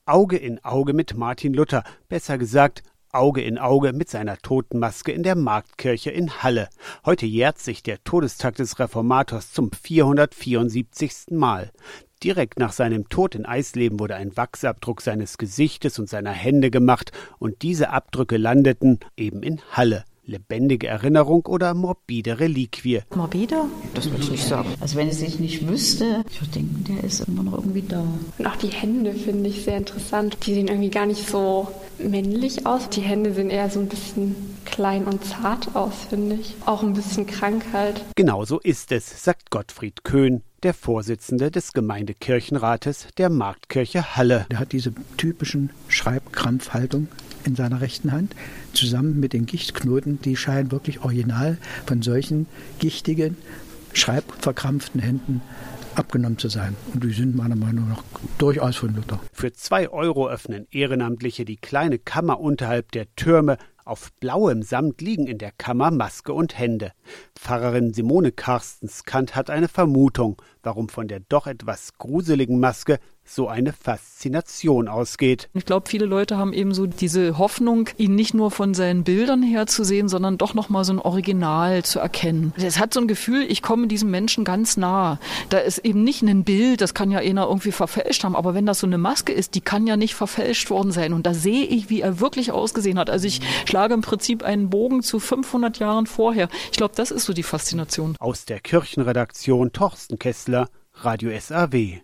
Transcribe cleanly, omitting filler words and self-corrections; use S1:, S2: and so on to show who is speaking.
S1: Auge in Auge mit Martin Luther, besser gesagt Auge in Auge mit seiner Totenmaske in der Marktkirche in Halle. Heute jährt sich der Todestag des Reformators zum 474. Mal. Direkt nach seinem Tod in Eisleben wurde ein Wachsabdruck seines Gesichtes und seiner Hände gemacht und diese Abdrücke landeten eben in Halle. Lebendige Erinnerung oder morbide Reliquie?
S2: Morbide? Das würde ich nicht sagen.
S3: Also wenn ich es nicht wüsste, ich würde denken, der ist immer noch irgendwie da.
S4: Und auch die Hände finde ich sehr interessant. Die sehen irgendwie gar nicht so männlich aus. Die Hände sehen eher so ein bisschen klein und zart aus, finde ich. Auch ein bisschen krank halt.
S1: Genau so ist es, sagt Gottfried Köhn, der Vorsitzende des Gemeindekirchenrates der Marktkirche Halle.
S5: Der hat diese typischen Schreibkrampfhaltung in seiner rechten Hand, zusammen mit den Gichtknoten, die scheinen wirklich original von solchen gichtigen, schreibverkrampften Händen abgenommen zu sein. Und die sind meiner Meinung nach durchaus von Luther.
S1: Für 2 € öffnen Ehrenamtliche die kleine Kammer unterhalb der Türme. Auf blauem Samt liegen in der Kammer Maske und Hände. Pfarrerin Simone Carstenskant hat eine Vermutung, warum von der doch etwas gruseligen Maske so eine Faszination ausgeht.
S6: Ich glaube, viele Leute haben eben so diese Hoffnung, ihn nicht nur von seinen Bildern her zu sehen, sondern doch nochmal so ein Original zu erkennen. Es hat so ein Gefühl, ich komme diesem Menschen ganz nah. Da ist eben nicht ein Bild, das kann ja einer irgendwie verfälscht haben, aber wenn das so eine Maske ist, die kann ja nicht verfälscht worden sein. Und da sehe ich, wie er wirklich ausgesehen hat. Also ich schlage im Prinzip einen Bogen zu 500 Jahren vorher. Ich glaube, das ist so die Faszination.
S1: Aus der Kirchenredaktion Torsten Kessler, Radio SAW.